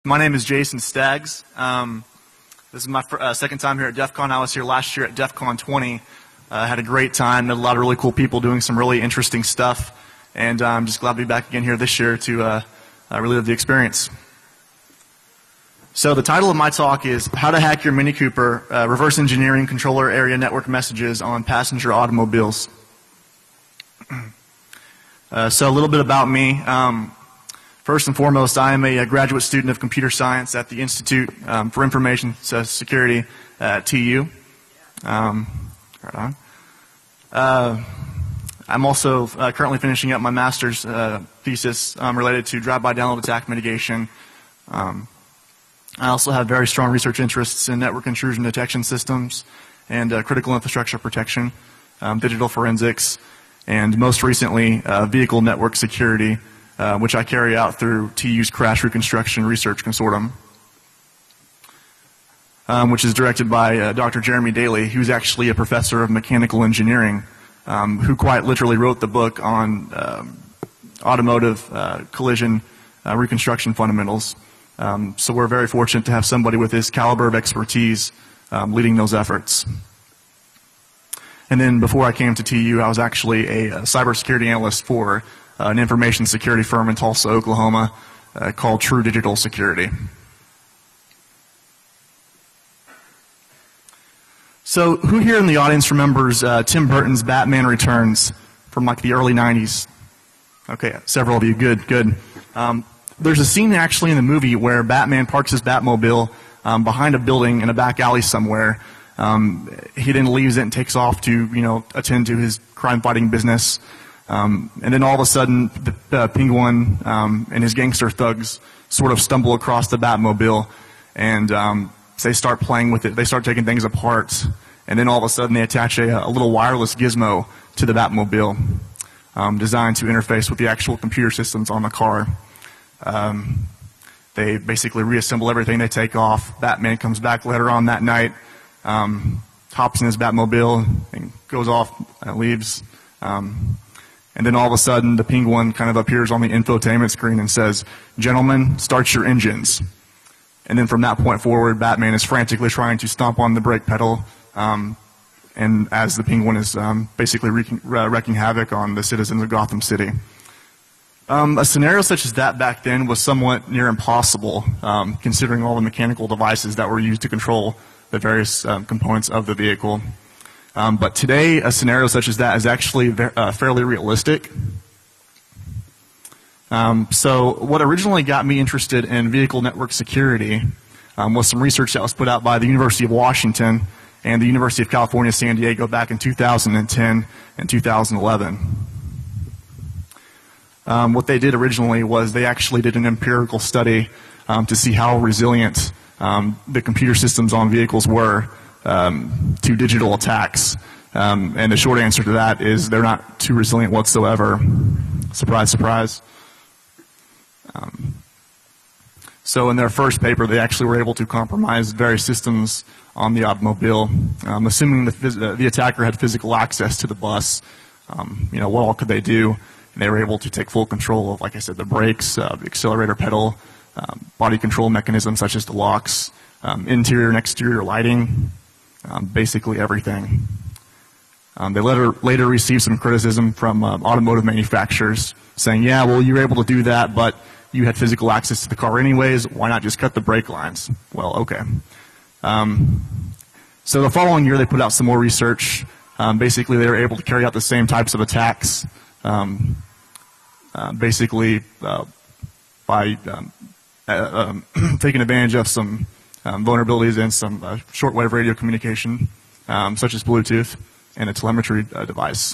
My name is Jason Staggs. This is my second time here at DEF CON. I was here last year at DEF CON 20. Had a great time, met a lot of really cool people doing some really interesting stuff, and I'm just glad to be back again here this year to relive the experience. So the title of my talk is How to Hack Your Mini Cooper, Reverse Engineering Controller Area Network Messages on Passenger Automobiles. So a little bit about me. First and foremost, I am a graduate student of computer science at the Institute for Information Security at TU. Right on. I'm also currently finishing up my master's thesis related to drive-by download attack mitigation. I also have very strong research interests in network intrusion detection systems and critical infrastructure protection, digital forensics, and most recently vehicle network security, which I carry out through TU's Crash Reconstruction Research Consortium, which is directed by Dr. Jeremy Daly, who's actually a professor of mechanical engineering, who quite literally wrote the book on automotive collision reconstruction fundamentals. So we're very fortunate to have somebody with his caliber of expertise leading those efforts. And then before I came to TU, I was actually a cybersecurity analyst for an information security firm in Tulsa, Oklahoma, called True Digital Security. So who here in the audience remembers Tim Burton's Batman Returns from like the early 90s? Okay, several of you. Good, good. There's a scene actually in the movie where Batman parks his Batmobile behind a building in a back alley somewhere. He then leaves it and takes off to, attend to his crime-fighting business. And then all of a sudden, the Penguin and his gangster thugs sort of stumble across the Batmobile, and they start playing with it. They start taking things apart, and then all of a sudden they attach a little wireless gizmo to the Batmobile, designed to interface with the actual computer systems on the car. They basically reassemble everything. They take off. Batman comes back later on that night, hops in his Batmobile, and goes off, leaves. And then all of a sudden, the Penguin kind of appears on the infotainment screen and says, "Gentlemen, start your engines." And then from that point forward, Batman is frantically trying to stomp on the brake pedal, and as the Penguin is basically wreaking havoc on the citizens of Gotham City. A scenario such as that back then was somewhat near impossible, considering all the mechanical devices that were used to control the various components of the vehicle. But today, a scenario such as that is actually fairly realistic. So what originally got me interested in vehicle network security was some research that was put out by the University of Washington and the University of California, San Diego back in 2010 and 2011. What they did originally was they actually did an empirical study to see how resilient the computer systems on vehicles were to digital attacks. And the short answer to that is they're not too resilient whatsoever. Surprise, surprise. So in their first paper, they actually were able to compromise various systems on the automobile, assuming the attacker had physical access to the bus. What all could they do? And they were able to take full control of, like I said, the brakes, the accelerator pedal, body control mechanisms such as the locks, interior and exterior lighting, basically everything. They later received some criticism from automotive manufacturers saying, yeah, well, you were able to do that, but you had physical access to the car anyways. Why not just cut the brake lines? Well, okay. So the following year, they put out some more research. Basically, they were able to carry out the same types of attacks, basically by taking advantage of some vulnerabilities in some shortwave radio communication, such as Bluetooth, and a telemetry device.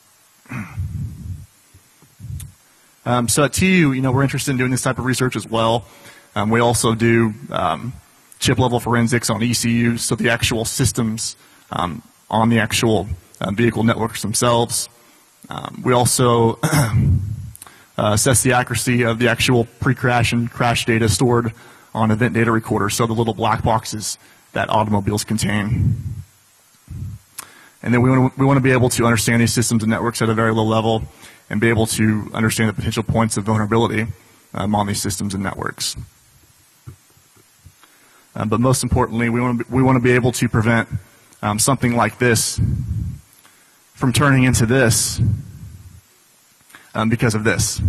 So at TU, we're interested in doing this type of research as well. We also do chip-level forensics on ECUs, so the actual systems on the actual vehicle networks themselves. We also assess the accuracy of the actual pre-crash and crash data stored on event data recorders, so the little black boxes that automobiles contain. And then we want to be able to understand these systems and networks at a very low level and be able to understand the potential points of vulnerability on these systems and networks. but most importantly, we want to be able to prevent something like this from turning into this because of this.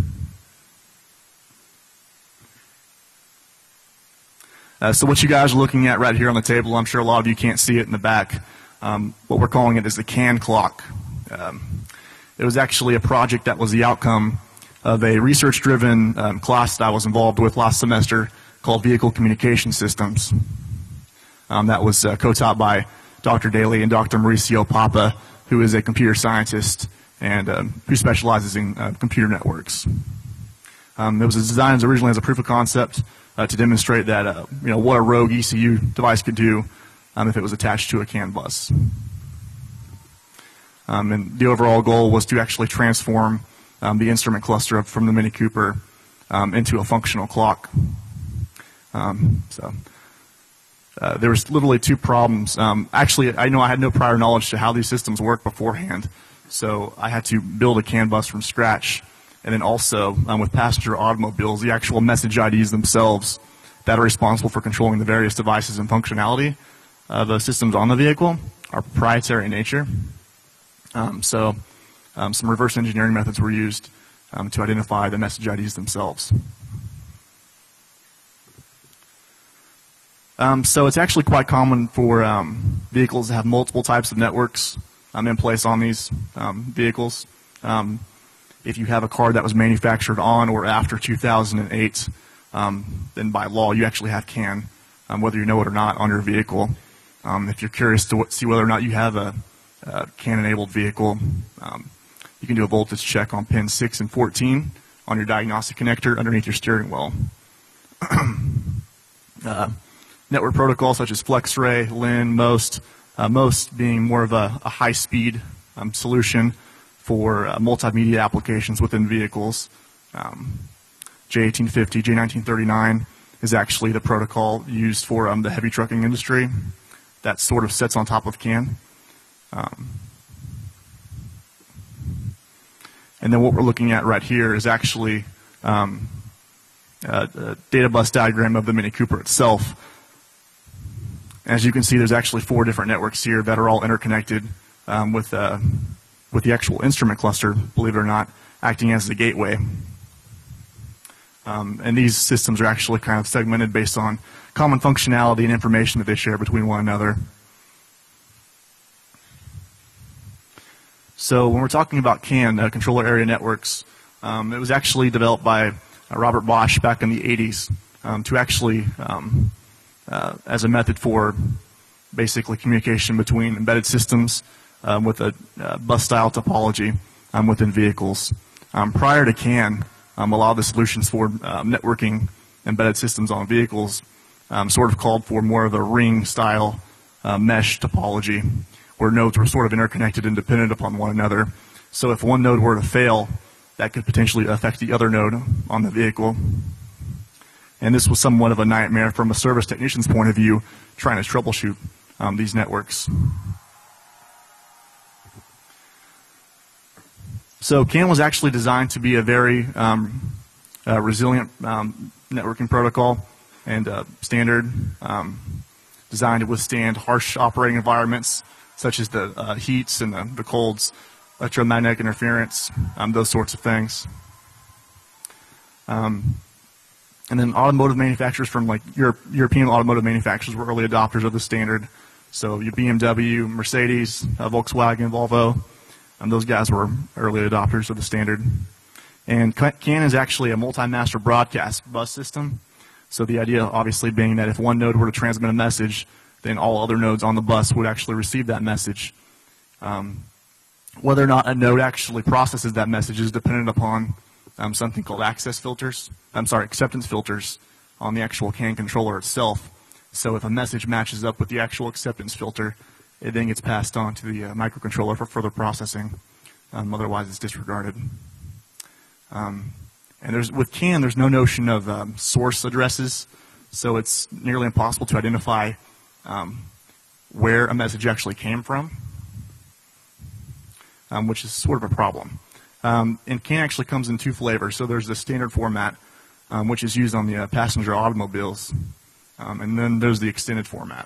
So what you guys are looking at right here on the table, I'm sure a lot of you can't see it in the back. What we're calling it is the CAN clock. It was actually a project that was the outcome of a research-driven class that I was involved with last semester called Vehicle Communication Systems. That was co-taught by Dr. Daly and Dr. Mauricio Papa, who is a computer scientist and who specializes in computer networks. It was designed originally as a proof of concept to demonstrate that what a rogue ECU device could do if it was attached to a CAN bus. And the overall goal was to actually transform the instrument cluster from the Mini Cooper into a functional clock. There was literally two problems. Actually, I know I had no prior knowledge to how these systems work beforehand, so I had to build a CAN bus from scratch. And then also, with passenger automobiles, the actual message IDs themselves that are responsible for controlling the various devices and functionality of the systems on the vehicle are proprietary in nature. Some reverse engineering methods were used to identify the message IDs themselves. So it's actually quite common for vehicles to have multiple types of networks in place on these vehicles. If you have a car that was manufactured on or after 2008, then by law you actually have CAN, whether you know it or not, on your vehicle. If you're curious to see whether or not you have a CAN-enabled vehicle, you can do a voltage check on pins 6 and 14 on your diagnostic connector underneath your steering wheel. Network protocols such as FlexRay, LIN, MOST being more of a high-speed solution for multimedia applications within vehicles. J1850, J1939 is actually the protocol used for the heavy trucking industry that sort of sits on top of CAN. And then what we're looking at right here is actually a data bus diagram of the Mini Cooper itself. As you can see, there's actually 4 different networks here that are all interconnected with the actual instrument cluster, believe it or not, acting as the gateway. And these systems are actually kind of segmented based on common functionality and information that they share between one another. So when we're talking about CAN, controller area networks, it was actually developed by Robert Bosch back in the 80s to actually, as a method for basically communication between embedded systems with a bus-style topology within vehicles. Prior to CAN, a lot of the solutions for networking embedded systems on vehicles sort of called for more of a ring-style mesh topology, where nodes were sort of interconnected and dependent upon one another. So if one node were to fail, that could potentially affect the other node on the vehicle. And this was somewhat of a nightmare from a service technician's point of view, trying to troubleshoot these networks. So CAN was actually designed to be a very resilient networking protocol and standard, designed to withstand harsh operating environments such as the heats and the colds, electromagnetic interference, those sorts of things. And then automotive manufacturers from like European automotive manufacturers were early adopters of the standard. So your BMW, Mercedes, Volkswagen, Volvo, those guys were early adopters of the standard. And CAN is actually a multi-master broadcast bus system. So the idea obviously being that if one node were to transmit a message, then all other nodes on the bus would actually receive that message. Whether or not a node actually processes that message is dependent upon something called acceptance filters on the actual CAN controller itself. So if a message matches up with the actual acceptance filter, it then gets passed on to the microcontroller for further processing. Otherwise, it's disregarded. And with CAN, there's no notion of source addresses, so it's nearly impossible to identify where a message actually came from, which is sort of a problem. And CAN actually comes in 2 flavors. So there's the standard format, which is used on the passenger automobiles. And then there's the extended format.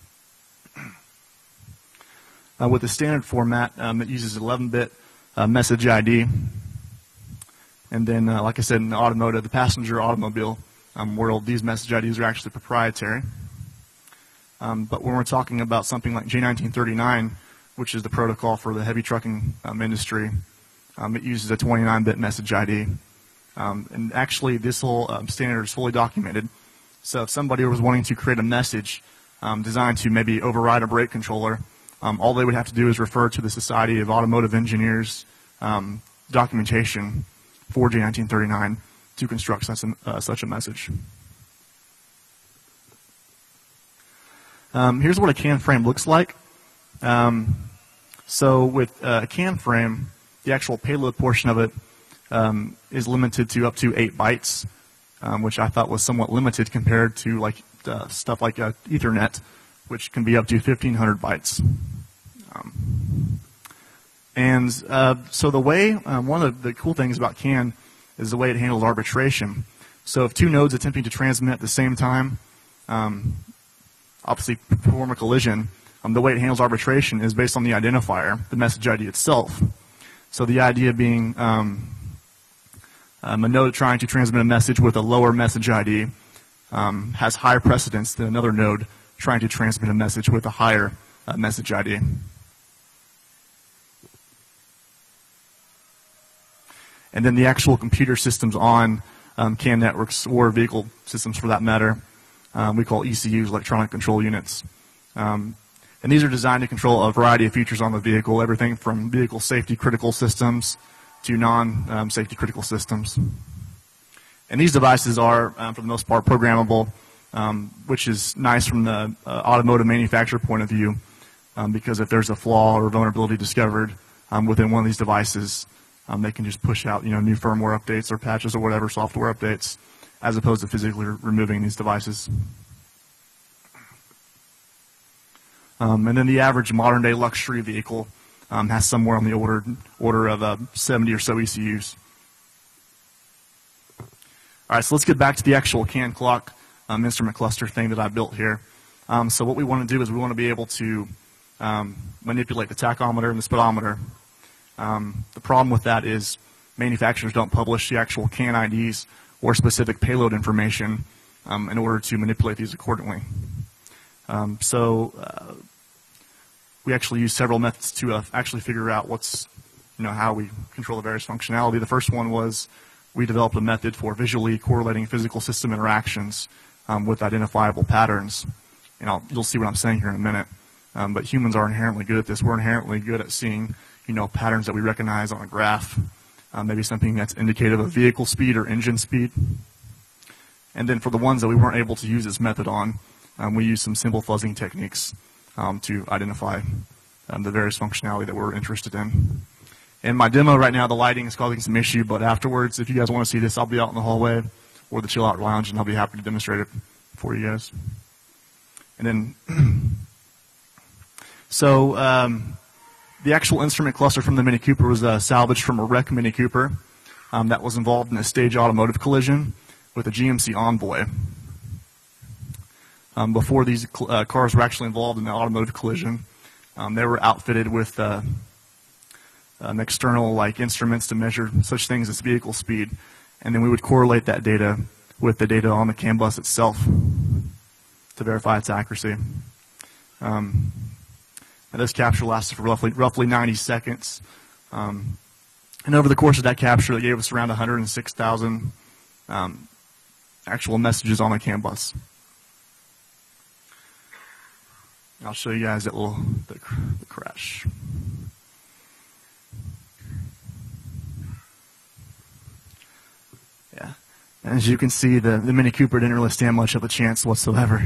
With the standard format, it uses 11-bit message ID. And then, like I said, in the automotive, the passenger automobile world, these message IDs are actually proprietary. But when we're talking about something like J1939, which is the protocol for the heavy trucking industry, it uses a 29-bit message ID. And actually, this whole standard is fully documented. So if somebody was wanting to create a message designed to maybe override a brake controller, all they would have to do is refer to the Society of Automotive Engineers documentation for J1939 to construct such a message. Here's what a CAN frame looks like. So with a CAN frame, the actual payload portion of it is limited to up to 8 bytes, which I thought was somewhat limited compared to like stuff like Ethernet, which can be up to 1,500 bytes. So the way, one of the cool things about CAN is the way it handles arbitration. So if 2 nodes attempting to transmit at the same time, obviously perform a collision, the way it handles arbitration is based on the identifier, the message ID itself. So the idea being a node trying to transmit a message with a lower message ID has higher precedence than another node trying to transmit a message with a higher message ID. And then the actual computer systems on CAN networks, or vehicle systems for that matter, we call ECUs, electronic control units. And these are designed to control a variety of features on the vehicle, everything from vehicle safety critical systems to non-safety critical systems. And these devices are, for the most part, programmable, which is nice from the automotive manufacturer point of view, because if there's a flaw or vulnerability discovered within one of these devices, they can just push out, new firmware updates or patches or whatever, software updates, as opposed to physically removing these devices. And then the average modern-day luxury vehicle has somewhere on the order of 70 or so ECUs. All right, so let's get back to the actual CAN clock instrument cluster thing that I built here. So what we want to do is we want to be able to manipulate the tachometer and the speedometer. The problem with that is manufacturers don't publish the actual CAN IDs or specific payload information in order to manipulate these accordingly. We actually use several methods to actually figure out how we control the various functionality. The first one was we developed a method for visually correlating physical system interactions with identifiable patterns. And you'll see what I'm saying here in a minute. But humans are inherently good at this. We're inherently good at seeing, patterns that we recognize on a graph, maybe something that's indicative of vehicle speed or engine speed. And then for the ones that we weren't able to use this method on, we use some simple fuzzing techniques to identify the various functionality that we're interested in. In my demo right now, the lighting is causing some issue, but afterwards, if you guys want to see this, I'll be out in the hallway or the chill out lounge, and I'll be happy to demonstrate it for you guys. And then, the actual instrument cluster from the Mini Cooper was salvaged from a wrecked Mini Cooper that was involved in a stage automotive collision with a GMC Envoy. Before these cars were actually involved in the automotive collision, they were outfitted with external instruments to measure such things as vehicle speed, and then we would correlate that data with the data on the CAN bus itself to verify its accuracy. And this capture lasted for roughly 90 seconds, and over the course of that capture, it gave us around 106,000 actual messages on the CAN bus. I'll show you guys the crash. Yeah, and as you can see, the Mini Cooper didn't really stand much of a chance whatsoever.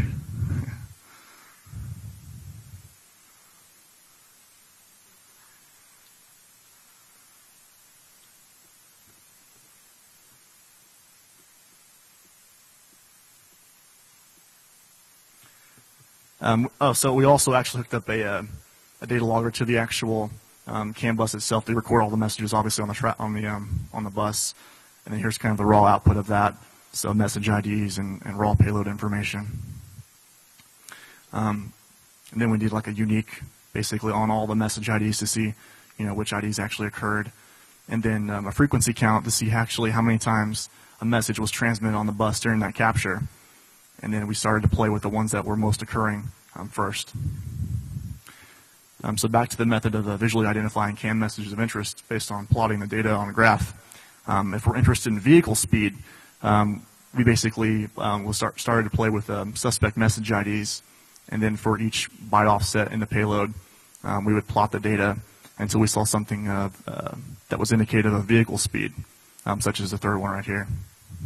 So we also actually hooked up a data logger to the actual CAN bus itself to record all the messages, obviously on the bus. And then here's kind of the raw output of that, so message IDs and raw payload information. And then we did like a unique, basically on all the message IDs to see, which IDs actually occurred. And then a frequency count to see actually how many times a message was transmitted on the bus during that capture. And then we started to play with the ones that were most occurring first. So back to the method of visually identifying CAN messages of interest based on plotting the data on a graph. If we're interested in vehicle speed, we basically started to play with suspect message IDs, and then for each byte offset in the payload, we would plot the data until we saw something that was indicative of vehicle speed, such as the third one right here.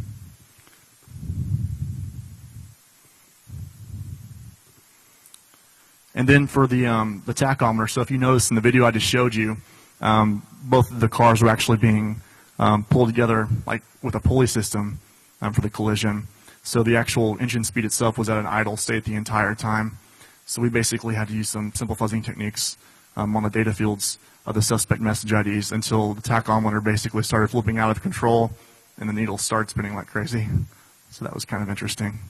And then for the tachometer, so if you notice in the video I just showed you, both of the cars were actually being pulled together like with a pulley system for the collision. So the actual engine speed itself was at an idle state the entire time. So we basically had to use some simple fuzzing techniques on the data fields of the suspect message IDs until the tachometer basically started flipping out of control and the needle started spinning like crazy. So that was kind of interesting.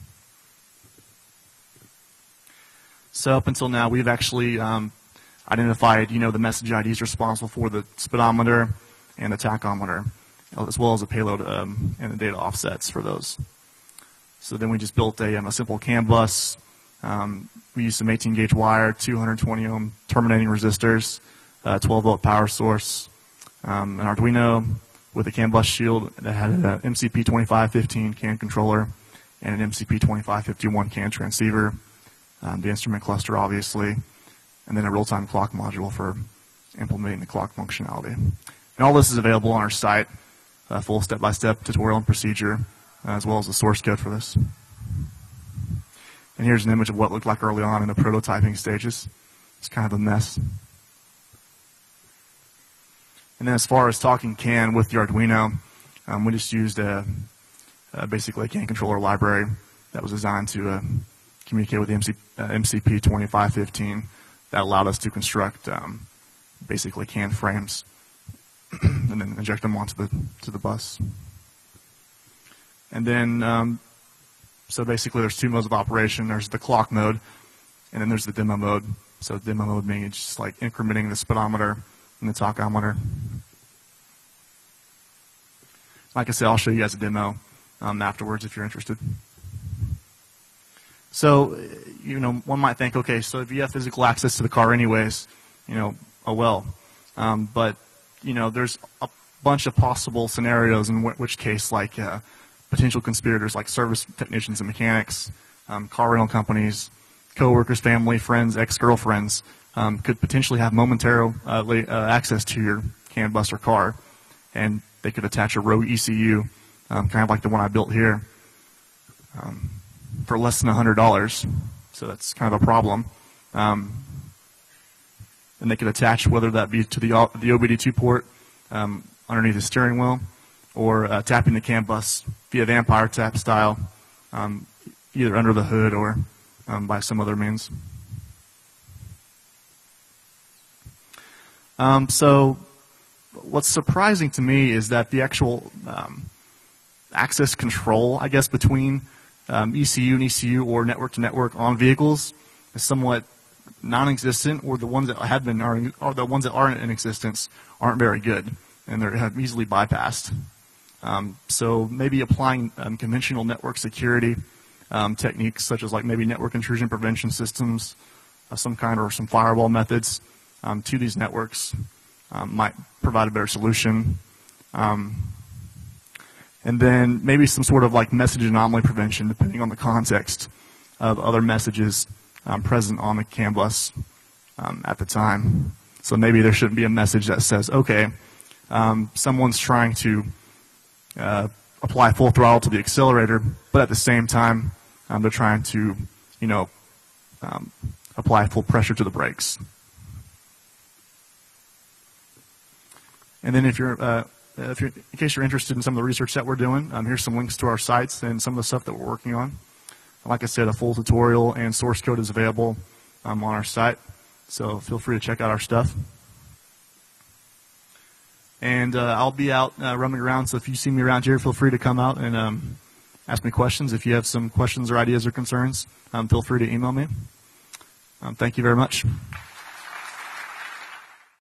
So up until now, we've actually identified, the message IDs responsible for the speedometer and the tachometer, as well as the payload and the data offsets for those. So then we just built a simple CAN bus. We used some 18-gauge wire, 220 ohm terminating resistors, 12-volt power source, an Arduino with a CAN bus shield that had an MCP2515 CAN controller and an MCP2551 CAN transceiver. The instrument cluster, obviously, and then a real-time clock module for implementing the clock functionality. And all this is available on our site, a full step-by-step tutorial and procedure, as well as the source code for this. And here's an image of what it looked like early on in the prototyping stages. It's kind of a mess. And then as far as talking CAN with the Arduino, we just used basically a CAN controller library that was designed to communicate with the MCP2515 that allowed us to construct basically CAN frames and then inject them onto the bus. And then, so basically there's two modes of operation. There's the clock mode, and then there's the demo mode. So demo mode means just like incrementing the speedometer and the tachometer. Like I said, I'll show you guys a demo afterwards if you're interested. So, one might think, okay, so if you have physical access to the car anyways, oh well. But, there's a bunch of possible scenarios in which case, like, potential conspirators like service technicians and mechanics, car rental companies, coworkers, family, friends, ex-girlfriends, could potentially have momentary access to your CAN bus or car, and they could attach a rogue ECU, kind of like the one I built here, for less than $100, so that's kind of a problem. And they could attach, whether that be to the OBD2 port underneath the steering wheel, or tapping the CAN bus via Vampire tap style, either under the hood or by some other means. So what's surprising to me is that the actual access control, I guess, between ECU and ECU or network to network on vehicles is somewhat non-existent, or the ones that have been or the ones that aren't in existence aren't very good, and they're easily bypassed. So maybe applying conventional network security techniques, such as like maybe network intrusion prevention systems of some kind, or some firewall methods to these networks might provide a better solution. And then maybe some sort of like message anomaly prevention, depending on the context of other messages present on the CAN bus at the time. So maybe there shouldn't be a message that says, okay, someone's trying to apply full throttle to the accelerator, but at the same time, they're trying to, apply full pressure to the brakes. And then in case you're interested in some of the research that we're doing, here's some links to our sites and some of the stuff that we're working on. Like I said, a full tutorial and source code is available on our site, so feel free to check out our stuff. And I'll be out roaming around, so if you see me around here, feel free to come out and ask me questions. If you have some questions or ideas or concerns, feel free to email me. Thank you very much.